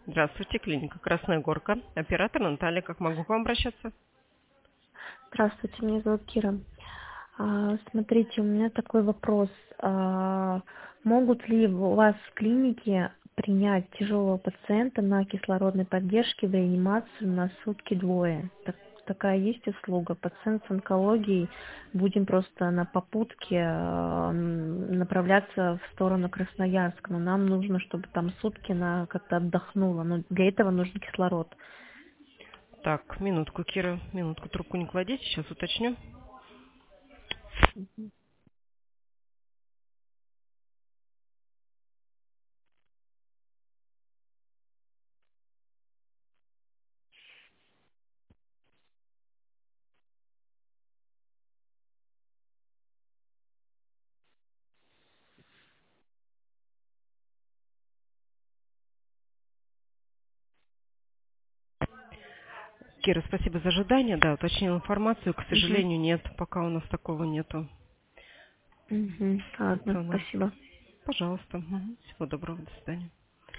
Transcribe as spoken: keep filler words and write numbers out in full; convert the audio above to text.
Здравствуйте, клиника Красная Горка. Оператор Наталья. Как могу к вам обращаться? Здравствуйте, меня зовут Кира. А, Смотрите, у меня такой вопрос. А, Могут ли у вас в клинике принять тяжелого пациента на кислородной поддержке в реанимацию на сутки двое? Так- такая есть услуга. Пациент с онкологией, будем просто на попутке а, м, направляться в сторону Красноярска, но нам нужно, чтобы там сутки она как-то отдохнула. Но для этого нужен кислород. Так, минутку, Кира, минутку, трубку не кладите, сейчас уточню. Кира, спасибо за ожидание. Да, уточнил информацию. К Мгм. сожалению, нет, пока у нас такого нету Мгм. Ладно, стационар. спасибо. Пожалуйста. Мгм. Всего доброго, до свидания.